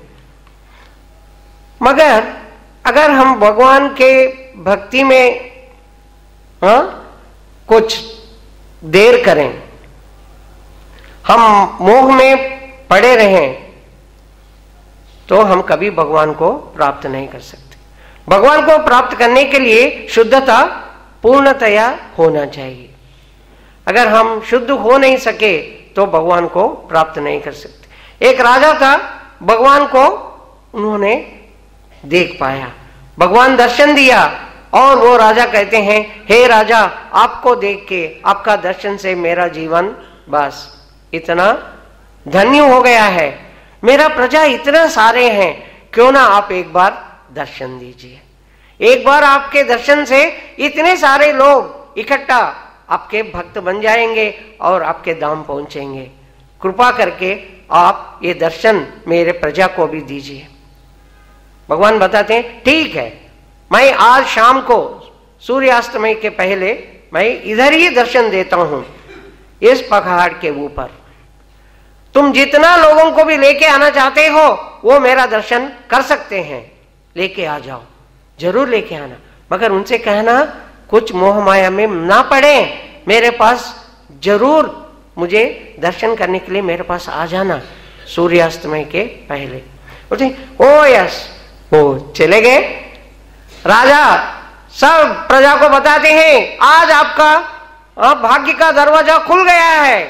मगर अगर हम भगवान के भक्ति में हाँ कुछ देर करें, हम मोह में पड़े रहें, तो हम कभी भगवान को प्राप्त नहीं कर सकते। भगवान को प्राप्त करने के लिए शुद्धता पूर्णतया होना चाहिए। अगर हम शुद्ध हो नहीं सके तो भगवान को प्राप्त नहीं कर सकते। एक राजा था, भगवान को उन्होंने देख पाया, भगवान दर्शन दिया। और वो राजा कहते हैं, हे राजा, आपको देख के, आपका दर्शन से मेरा जीवन बस इतना धन्य हो गया है, मेरा प्रजा इतना सारे हैं, क्यों ना आप एक बार दर्शन दीजिए। एक बार आपके दर्शन से इतने सारे लोग इकट्ठा आपके भक्त बन जाएंगे और आपके धाम पहुंचेंगे। कृपा करके आप ये दर्शन मेरे प्रजा को भी दीजिए। भगवान बताते हैं, ठीक है, मैं आज शाम को सूर्यास्तमय के पहले मैं इधर ही दर्शन देता हूं, इस पहाड़ के ऊपर। तुम जितना लोगों को भी लेके आना चाहते हो वो मेरा दर्शन कर सकते हैं, लेके आ जाओ, जरूर लेके आना, मगर उनसे कहना कुछ मोह माया में ना पड़े, मेरे पास जरूर मुझे दर्शन करने के लिए मेरे पास आ जाना सूर्यास्तमय के पहले। बोलते ओ यस, वो चले गए। राजा सब प्रजा को बताते हैं, आज आपका भाग्य का दरवाजा खुल गया है,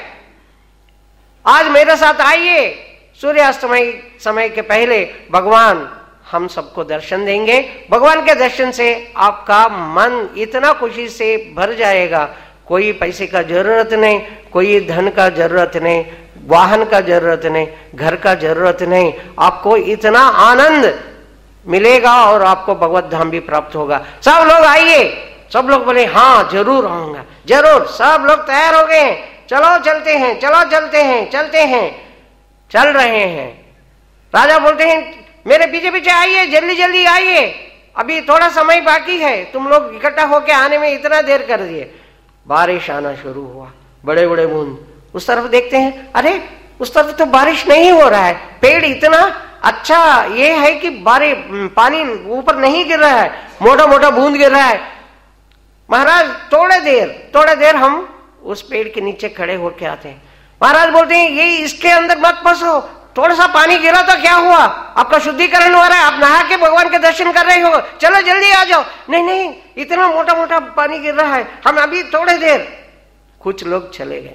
आज मेरे साथ आइए, सूर्यास्तमय समय के पहले भगवान हम सबको दर्शन देंगे। भगवान के दर्शन से आपका मन इतना खुशी से भर जाएगा, कोई पैसे का जरूरत नहीं, कोई धन का जरूरत नहीं, वाहन का जरूरत नहीं, घर का जरूरत नहीं, आपको इतना आनंद मिलेगा और आपको भगवत धाम भी प्राप्त होगा। सब लोग आइए। सब लोग बोले हाँ जरूर आऊंगा, जरूर। सब लोग तैयार हो गए, चलो चलते हैं, चलो चलते हैं, चलते हैं। चल रहे हैं। राजा बोलते हैं, मेरे पीछे पीछे आइए, जल्दी जल्दी आइए, अभी थोड़ा समय बाकी है, तुम लोग इकट्ठा होके आने में इतना देर कर दिए। बारिश आना शुरू हुआ, बड़े बड़े बूंद। उस तरफ देखते हैं, अरे उस तरफ तो बारिश नहीं हो रहा है, पेड़ इतना अच्छा ये है कि बारिश पानी ऊपर नहीं गिर रहा है, मोटा मोटा बूंद गिर रहा है। महाराज थोड़े देर थोड़े देर हम उस पेड़ के नीचे खड़े होके आते हैं। महाराज बोलते हैं, ये इसके अंदर मत फंसो, थोड़ा सा पानी गिरा तो क्या हुआ, आपका शुद्धिकरण हो रहा है, आप नहा के भगवान के दर्शन कर रहे हो, चलो जल्दी आ जाओ। नहीं नहीं, इतना मोटा मोटा पानी गिर रहा है, हम अभी थोड़े देर। कुछ लोग चले गए,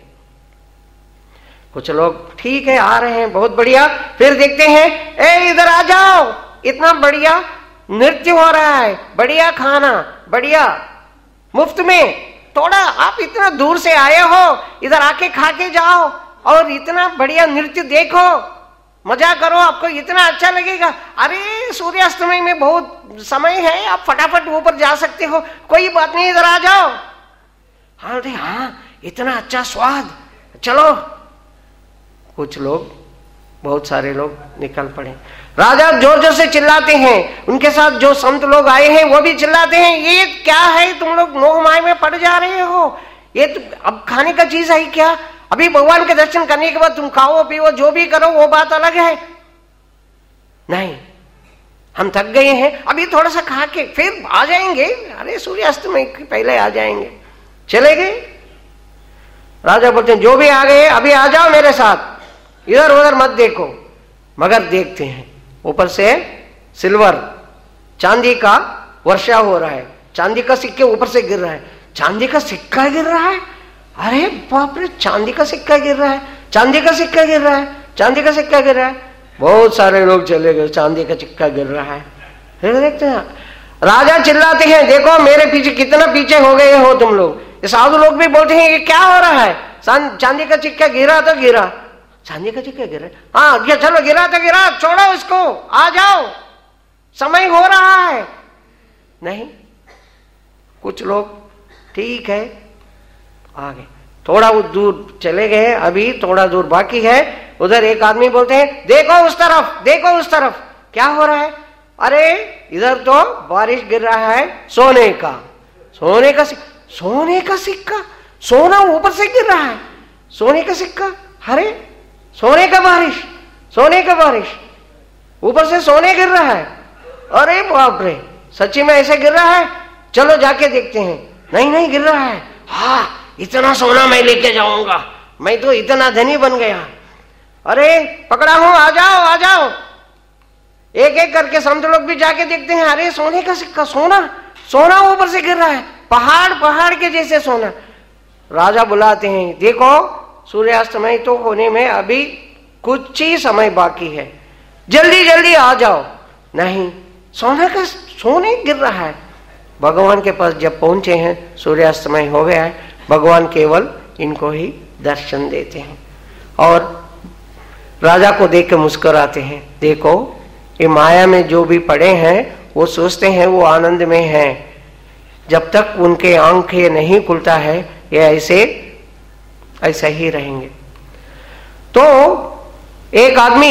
कुछ लोग ठीक है आ रहे हैं, बहुत बढ़िया। फिर देखते हैं, ए इधर आ जाओ, इतना बढ़िया नृत्य हो रहा है, बढ़िया खाना, बढ़िया मुफ्त में, थोड़ा आप इतना दूर से आए हो, इधर आके खा के जाओ और इतना बढ़िया नृत्य देखो, मजा करो, आपको इतना अच्छा लगेगा। अरे सूर्यास्तमय में बहुत समय है, आप फटाफट ऊपर जा सकते हो, कोई बात नहीं, इधर आ जाओ। हाँ हाँ, इतना अच्छा स्वाद, चलो। कुछ लोग, बहुत सारे लोग निकल पड़े। राजा जोर जोर से चिल्लाते हैं, उनके साथ जो संत लोग आए हैं वो भी चिल्लाते हैं, ये क्या है, तुम लोग मोह माया में पड़ जा रहे हो, ये तो अब खाने का चीज है क्या, अभी भगवान के दर्शन करने के बाद तुम खाओ पियो जो भी करो वो बात अलग है। नहीं, हम थक गए हैं, अभी थोड़ा सा खा के फिर आ जाएंगे, अरे सूर्यास्त में पहले आ जाएंगे। चले गए। राजा बोलते हैं, जो भी आ गए अभी आ जाओ मेरे साथ, इधर उधर मत देखो। मगर देखते हैं ऊपर से सिल्वर, चांदी का वर्षा हो रहा है, चांदी का सिक्के ऊपर से गिर रहा है, चांदी का सिक्का गिर रहा है, अरे बाप रे, चांदी का सिक्का गिर रहा है, चांदी का सिक्का गिर रहा है, चांदी का सिक्का गिर रहा है। बहुत सारे लोग चले गए, चांदी का सिक्का गिर रहा है। फिर देखते हैं, राजा चिल्लाते हैं, देखो मेरे पीछे कितना पीछे हो गए हो तुम लोग। साधु लोग भी बोलते हैं, ये क्या हो रहा है, चांदी का सिक्का गिरा तो गिरा, चांदी का सिक्का गिरा, हाँ चलो गिरा तो गिरा, छोड़ो इसको, आ जाओ, समय हो रहा है। नहीं, कुछ लोग ठीक है आ गए, थोड़ा दूर चले गए, अभी थोड़ा दूर बाकी है। उधर एक आदमी बोलते हैं, देखो उस तरफ, देखो उस तरफ, क्या हो रहा है, अरे इधर तो बारिश गिर रहा है, सोने का, सोने का सोने का सिक्का, सोना ऊपर से गिर रहा है, सोने का सिक्का, अरे सोने का बारिश, सोने का बारिश, ऊपर से सोने गिर रहा है, अरे बाप रे, सच्ची में ऐसे गिर रहा है, चलो जाके देखते हैं। नहीं नहीं गिर रहा है, हाँ इतना सोना मैं लेके जाऊंगा, मैं तो इतना धनी बन गया, अरे पकड़ा हूं, आ जाओ आ जाओ। एक एक करके संत लोग भी जाके देखते हैं, अरे सोने का सिक्का, सोना सोना ऊपर से गिर रहा है, पहाड़ पहाड़ के जैसे सोना। राजा बुलाते हैं, देखो सूर्यास्तमय तो होने में अभी कुछ ही समय बाकी है, जल्दी जल्दी आ जाओ। नहीं, सोने का सोने गिर रहा है। भगवान के पास जब पहुंचे हैं, सूर्यास्तमय हो गया है, भगवान केवल इनको ही दर्शन देते हैं और राजा को देख के मुस्कुराते हैं। देखो, ये माया में जो भी पड़े हैं वो सोचते हैं वो आनंद में हैं, जब तक उनके आंखें नहीं खुलता है ये ऐसे ऐसा ही रहेंगे। तो एक आदमी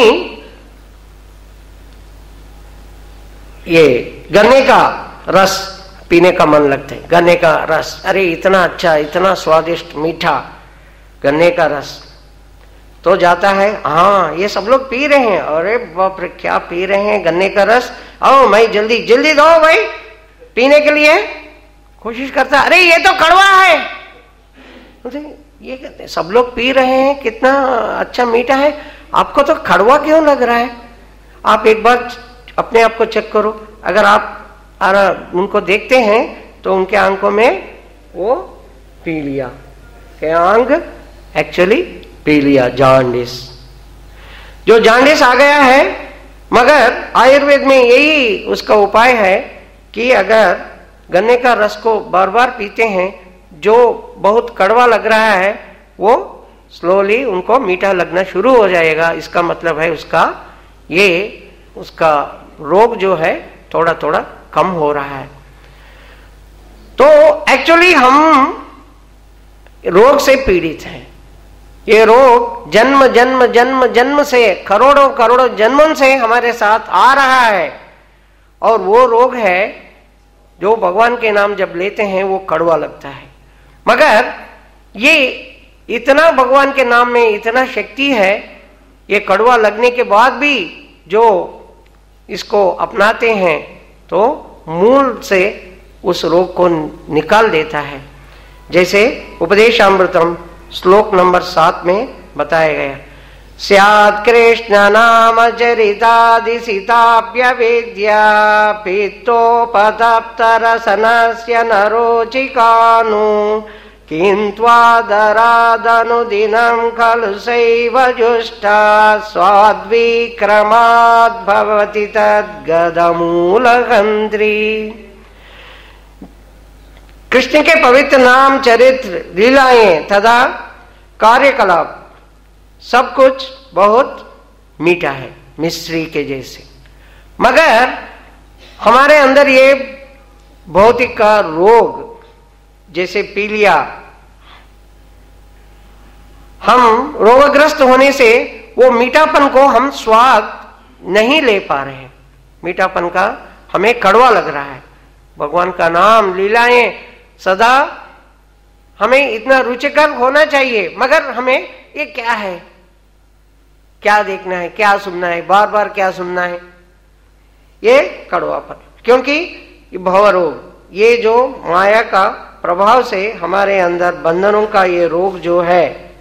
ये गन्ने का रस पीने का मन लगता है। गन्ने का रस, अरे इतना अच्छा, इतना स्वादिष्ट मीठा गन्ने का रस, तो जाता है, हाँ ये सब लोग पी रहे हैं, अरे बाप रे क्या पी रहे हैं गन्ने का रस, आओ मैं जल्दी जल्दी दो भाई पीने के लिए कोशिश करता, अरे ये तो कड़वा है। ये कहते हैं सब लोग पी रहे हैं, कितना अच्छा मीठा है, आपको तो कड़वा क्यों लग रहा है? आप एक बार अपने आप को चेक करो। अगर आप उनको देखते हैं तो उनके आंखों में वो पी लिया, क्या आंख एक्चुअली पी लिया, जॉन्डिस। जो जॉन्डिस आ गया है, मगर आयुर्वेद में यही उसका उपाय है कि अगर गन्ने का रस को बार बार पीते हैं, जो बहुत कड़वा लग रहा है वो स्लोली उनको मीठा लगना शुरू हो जाएगा। इसका मतलब है उसका ये उसका रोग जो है थोड़ा थोड़ा कम हो रहा है। तो एक्चुअली हम रोग से पीड़ित हैं। ये रोग जन्म जन्म जन्म जन्म से, करोड़ों करोड़ों जन्मों से हमारे साथ आ रहा है, और वो रोग है जो भगवान के नाम जब लेते हैं वो कड़वा लगता है। मगर ये इतना भगवान के नाम में इतना शक्ति है, ये कड़वा लगने के बाद भी जो इसको अपनाते हैं तो मूल से उस रोग को निकाल देता है। जैसे उपदेशामृतम श्लोक नंबर सात में बताया गया, स्यात् कृष्ण नाम चरितादि सीताप्य विद्या पित्तोपतप्तरसनस्य नरोचिकानु किन्त्वादरादनुदिनं खलु सैव जुष्टा स्वाद्विक्रमाद् भवति तद्गदमूलगन्ध्री। कृष्ण के पवित्र नाम, चरित्र, लीलाएं तथा कार्यकलाप सब कुछ बहुत मीठा है, मिश्री के जैसे। मगर हमारे अंदर ये भौतिक का रोग जैसे पीलिया, हम रोगग्रस्त होने से वो मीठापन को हम स्वाद नहीं ले पा रहे हैं। मीठापन का हमें कड़वा लग रहा है। भगवान का नाम, लीलाएं सदा हमें इतना रुचिकर होना चाहिए, मगर हमें ये क्या है, क्या देखना है, क्या सुनना है, बार बार क्या सुनना है, ये कड़वापन। क्योंकि ये भवरोग, ये जो माया का प्रभाव से हमारे अंदर बंधनों का ये रोग जो है,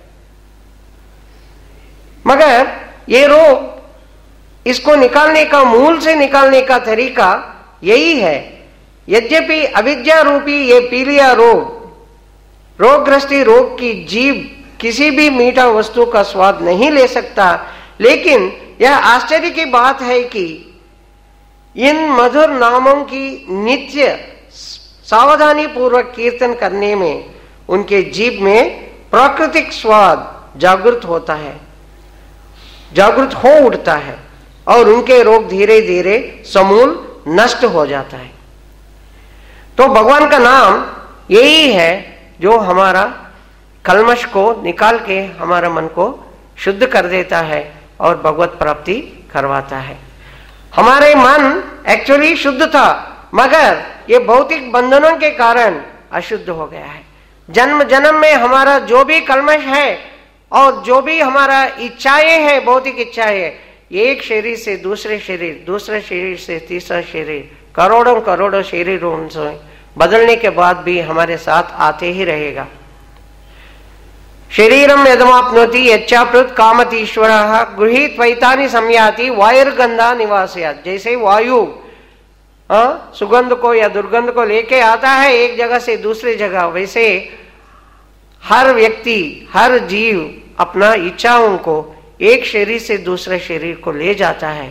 मगर ये रोग, इसको निकालने का, मूल से निकालने का तरीका यही है। यद्यपि अविद्या रूपी ये पीलिया रोग, रोगग्रस्ती रोग की जीव किसी भी मीठा वस्तु का स्वाद नहीं ले सकता, लेकिन यह आश्चर्य की बात है कि इन मधुर नामों की नित्य सावधानी पूर्वक कीर्तन करने में उनके जीव में प्राकृतिक स्वाद जागृत होता है, जागृत हो उठता है, और उनके रोग धीरे धीरे समूल नष्ट हो जाता है। तो भगवान का नाम यही है जो हमारा कल्मश को निकाल के हमारा मन को शुद्ध कर देता है और भगवत प्राप्ति करवाता है। हमारे मन एक्चुअली शुद्ध था, मगर ये भौतिक बंधनों के कारण अशुद्ध हो गया है। जन्म जन्म में हमारा जो भी कल्मश है और जो भी हमारा इच्छाएं हैं, भौतिक इच्छाएं, एक शरीर से दूसरे शरीर, दूसरे शरीर से तीसरा शरीर, करोड़ों करोड़ों शरीरों से बदलने के बाद भी हमारे साथ आते ही रहेगा। शरीरम यदमाप्नोति यच्चाप्युत कामतीश्वरः गृहीत वैतानि संयाति वायुर्गंधा निवासयात्। जैसे वायु हाँ सुगंध को या दुर्गंध को लेके आता है एक जगह से दूसरी जगह, वैसे हर व्यक्ति, हर जीव अपना इच्छाओं को एक शरीर से दूसरे शरीर को ले जाता है।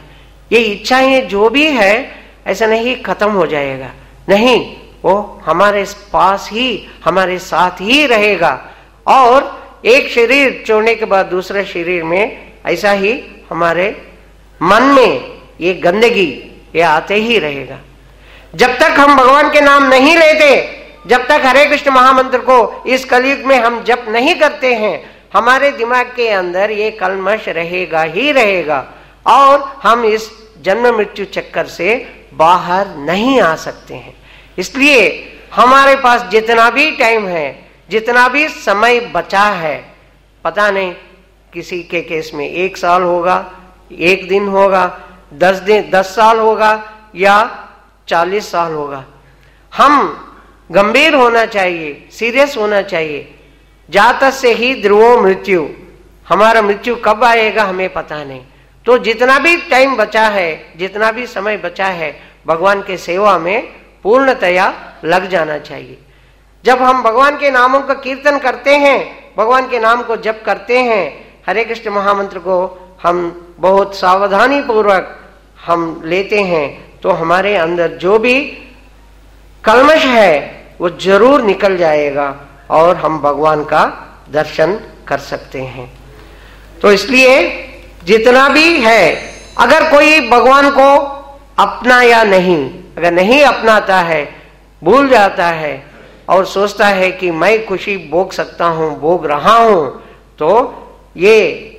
ये इच्छाएं जो भी है ऐसा नहीं खत्म हो जाएगा, नहीं, वो हमारे पास ही, हमारे साथ ही रहेगा। और एक शरीर छोड़ने के बाद दूसरे शरीर में ऐसा ही हमारे मन में ये गंदगी ये आते ही रहेगा। जब तक हम भगवान के नाम नहीं लेते, जब तक हरे कृष्ण महामंत्र को इस कलयुग में हम जप नहीं करते हैं, हमारे दिमाग के अंदर ये कलमश रहेगा ही रहेगा और हम इस जन्म मृत्यु चक्कर से बाहर नहीं आ सकते हैं। इसलिए हमारे पास जितना भी टाइम है, जितना भी समय बचा है, पता नहीं किसी के केस में एक साल होगा, एक दिन होगा, दस दिन दस साल होगा या चालीस साल होगा, हम गंभीर होना चाहिए, सीरियस होना चाहिए। जात से ही ध्रुवो मृत्यु, हमारा मृत्यु कब आएगा हमें पता नहीं। तो जितना भी टाइम बचा है, जितना भी समय बचा है, भगवान के सेवा में पूर्णतया लग जाना चाहिए। जब हम भगवान के नामों का कीर्तन करते हैं, भगवान के नाम को जप करते हैं, हरे कृष्ण महामंत्र को हम बहुत सावधानी पूर्वक हम लेते हैं, तो हमारे अंदर जो भी कल्मश है वो जरूर निकल जाएगा और हम भगवान का दर्शन कर सकते हैं। तो इसलिए जितना भी है, अगर कोई भगवान को अपनाया नहीं, अगर नहीं अपनाता है, भूल जाता है और सोचता है कि मैं खुशी भोग सकता हूं, भोग रहा हूं, तो ये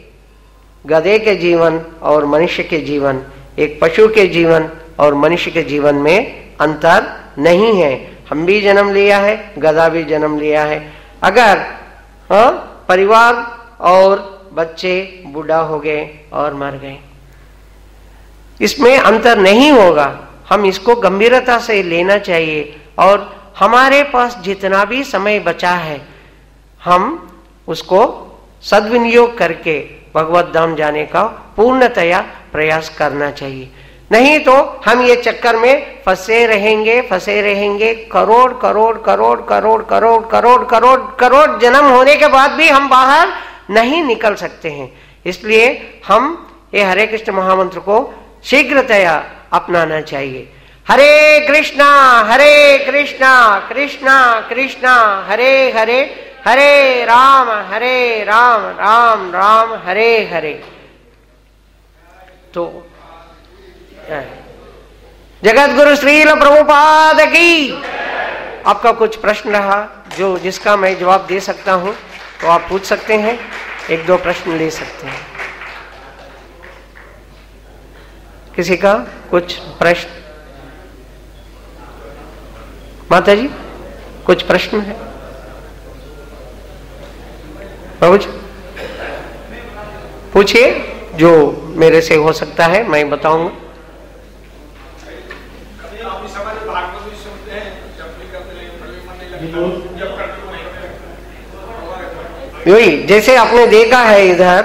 गधे के जीवन और मनुष्य के जीवन, एक पशु के जीवन और मनुष्य के जीवन में अंतर नहीं है। हम भी जन्म लिया है, गधा भी जन्म लिया है। अगर हाँ, परिवार और बच्चे बूढ़ा हो गए और मर गए, इसमें अंतर नहीं होगा। हम इसको गंभीरता से लेना चाहिए और हमारे पास जितना भी समय बचा है, हम उसको सद्विनियोग करके भगवत धाम जाने का पूर्णतया प्रयास करना चाहिए। नहीं तो हम ये चक्कर में फंसे रहेंगे, फंसे रहेंगे। करोड़ करोड़ करोड़ करोड़ करोड़ करोड़ करोड़ करोड़ जन्म होने के बाद भी हम बाहर नहीं निकल सकते हैं। इसलिए हम ये हरे कृष्ण महामंत्र को शीघ्रतया अपनाना चाहिए। हरे कृष्णा हरे कृष्णा कृष्णा कृष्णा हरे हरे, हरे राम हरे राम राम राम हरे हरे। तो जगत गुरु श्रील प्रभुपाद की। आपका कुछ प्रश्न रहा जो जिसका मैं जवाब दे सकता हूं तो आप पूछ सकते हैं, एक दो प्रश्न ले सकते हैं। किसी का कुछ प्रश्न? माता जी कुछ प्रश्न है? प्रभु जी पूछिए, जो मेरे से हो सकता है मैं बताऊंगा। वही जैसे आपने देखा है, इधर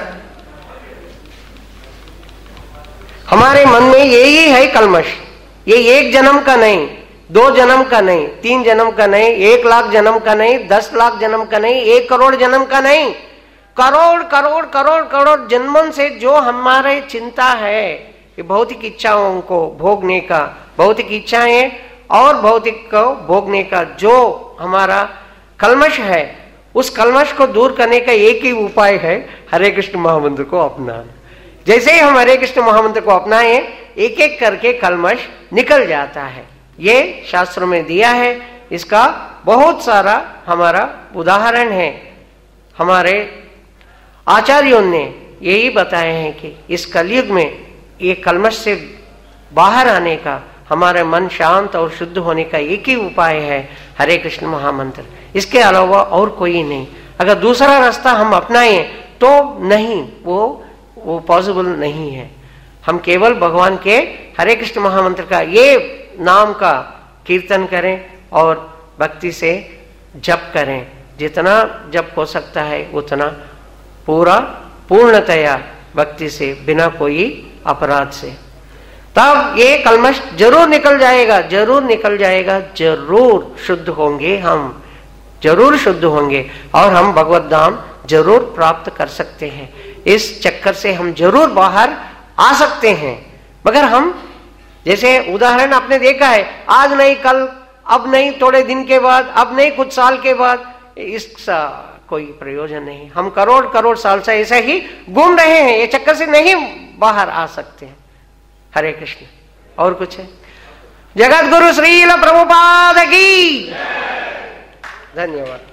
हमारे मन में यही है कल्मश। ये एक जन्म का नहीं, दो जन्म का नहीं, तीन जन्म का नहीं, एक लाख जन्म का नहीं, दस लाख जन्म का नहीं, एक करोड़ जन्म का नहीं, करोड़ करोड़ करोड़ करोड़ जन्मों से जो हमारे चिंता है, ये भौतिक इच्छाओं को भोगने का, भौतिक इच्छाएं और भौतिक को भोगने का जो हमारा कल्मश है, उस कल्मश को दूर करने का एक ही उपाय है हरे कृष्ण महामंत्र को अपनाना। जैसे ही हम हरे कृष्ण महामंत्र को अपनाएं, एक एक करके कल्मश निकल जाता है। ये शास्त्रों में दिया है, इसका बहुत सारा हमारा उदाहरण है। हमारे आचार्यों ने यही बताए हैं कि इस कलयुग में ये कल्मश से बाहर आने का, हमारे मन शांत और शुद्ध होने का एक ही उपाय है हरे कृष्ण महामंत्र। इसके अलावा और कोई नहीं। अगर दूसरा रास्ता हम अपनाएं तो नहीं, वो वो पॉसिबल नहीं है। हम केवल भगवान के हरे कृष्ण महामंत्र का, ये नाम का कीर्तन करें और भक्ति से जप करें। जितना जप हो सकता है उतना, पूरा पूर्णतया भक्ति से, बिना कोई अपराध से, तब ये कल्मश जरूर निकल जाएगा, जरूर निकल जाएगा, जरूर शुद्ध होंगे हम, जरूर शुद्ध होंगे और हम भगवत धाम जरूर प्राप्त कर सकते हैं। इस चक्कर से हम जरूर बाहर आ सकते हैं। मगर हम, जैसे उदाहरण आपने देखा है, आज नहीं कल, अब नहीं थोड़े दिन के बाद, अब नहीं कुछ साल के बाद, इसका कोई प्रयोजन नहीं। हम करोड़ करोड़ साल से ऐसे ही घूम रहे हैं, ये चक्कर से नहीं बाहर आ सकते हैं। हरे कृष्ण। और कुछ है? जगत गुरु श्रील प्रभुपाद की धन्यवाद।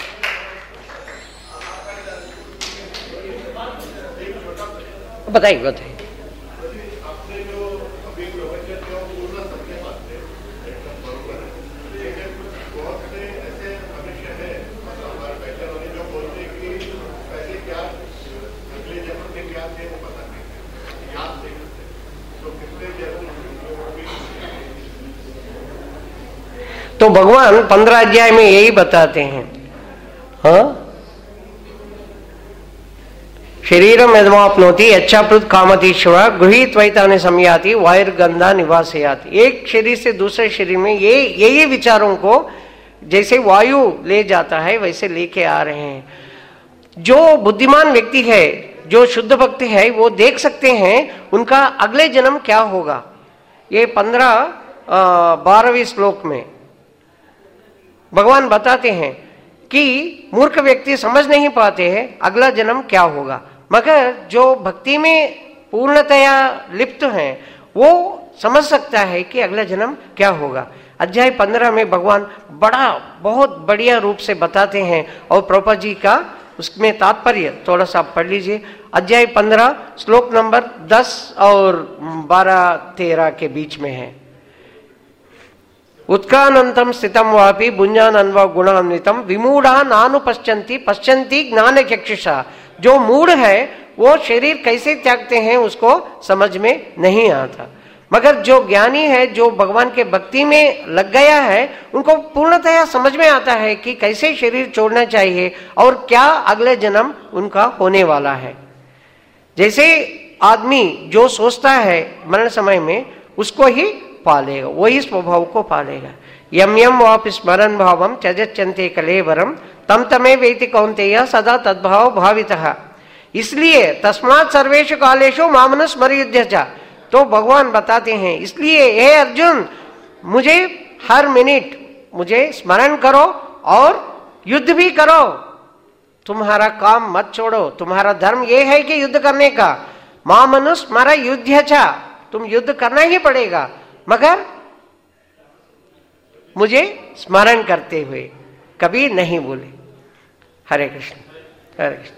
बताइए बताइए। तो भगवान पंद्रह अध्याय में यही बताते हैं। हाँ, शरीरम यदमाप्नोति यच्चाप्लुत कामतीश्वर गृहीत वैतानि संयाति वायुर्गंधा निवासयाति। एक शरीर से दूसरे शरीर में ये यही विचारों को जैसे वायु ले जाता है वैसे लेके आ रहे हैं। जो बुद्धिमान व्यक्ति है, जो शुद्ध भक्त है, वो देख सकते हैं उनका अगले जन्म क्या होगा। ये पंद्रह बारहवीं श्लोक में भगवान बताते हैं कि मूर्ख व्यक्ति समझ नहीं पाते हैं अगला जन्म क्या होगा, मगर जो भक्ति में पूर्णतया लिप्त हैं वो समझ सकता है कि अगला जन्म क्या होगा। अध्याय पंद्रह में भगवान बड़ा बहुत बढ़िया रूप से बताते हैं और प्रभुपाद जी का उसमें तात्पर्य थोड़ा सा पढ़ लीजिए। अध्याय पंद्रह श्लोक नंबर दस और बारह तेरह के बीच में है। उत्कानंतम स्थितम वापि भुंजानन्वा गुणान्वितम विमूढ़ा नानु पश्यन्ति पश्यन्ति ज्ञान चक्षुषा। जो मूढ़ है वो शरीर कैसे त्यागते हैं उसको समझ में नहीं आता, मगर जो ज्ञानी है, जो भगवान के भक्ति में लग गया है, उनको पूर्णतया समझ में आता है कि कैसे शरीर छोड़ना चाहिए और क्या अगले जन्म उनका होने वाला है। जैसे आदमी जो सोचता है मरण समय में उसको ही पालेगा, वही स्वभाव को पालेगा। यम यम वापि स्मरण भावम त्यजत्यन्ते कलेवरम तम तमे वेति कौन्तेय सदा तद्भाव भावितः। इसलिए तस्मात् सर्वेषु कालेषु मामनु स्मरयुध्य च। तो भगवान बताते हैं इसलिए हे अर्जुन, मुझे हर मिनट मुझे स्मरण करो और युद्ध भी करो। तुम्हारा काम मत छोड़ो, तुम्हारा धर्म ये है कि युद्ध करने का। मामनु स्मर युध्य च, तुम युद्ध करना ही पड़ेगा, मगर मुझे स्मरण करते हुए कभी नहीं बोले। हरे कृष्ण हरे कृष्ण।